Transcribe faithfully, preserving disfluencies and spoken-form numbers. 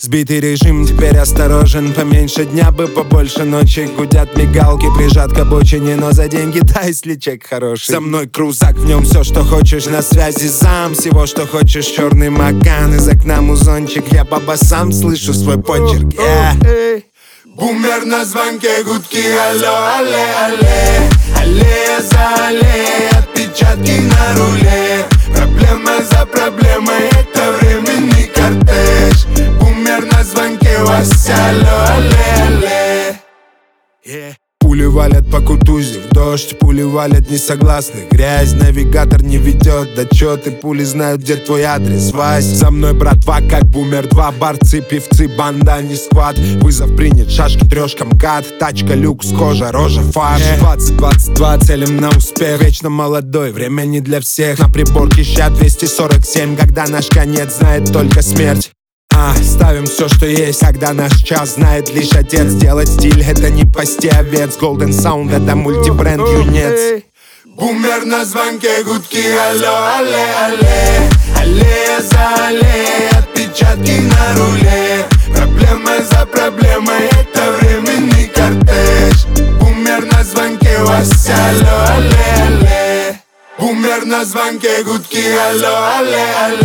Сбитый режим, теперь осторожен. Поменьше дня бы, побольше ночи. Гудят мигалки, прижат к обочине, но за деньги, да, если чек хороший. Со мной крузак, в нем все, что хочешь. На связи зам, всего, что хочешь. Черный Маган, из окна музончик. Я по басам слышу свой почерк, yeah. Бумер на звонке, гудки, алло, алле, алле. Аллея за аллеей, отпечатки на руле. Проблема за проблемой, это временный кортеж. Бумер на звонке, Вася, алло, алле, алле. Yeah. Пули валят по Кутузе, в дождь, пули валят несогласных. Грязь, навигатор не ведет отчеты, пули знают, где твой адрес. Вась, за мной братва, как Бумер два. Борцы, певцы, банда, не сквад. Вызов принят, шашки, трешка, МКАД. Тачка, люкс, кожа, рожа, фарш. Двадцать, двадцать два, целим на успех. Вечно молодой, время не для всех. На приборке ща двести сорок семь. Когда наш конец знает только смерть. А, ставим все, что есть, когда наш час знает лишь отец. Делать стиль — это не пасти овец. Golden Sound — это мультибренд юнец. Бумер на звонке, гудки, алло, алле, алле. Аллея за аллеей, отпечатки на руле. Проблема за проблемой, это временный кортеж. Бумер на звонке, Вася, алло, алле, алле. Бумер на звонке, гудки, алло, алле, алле.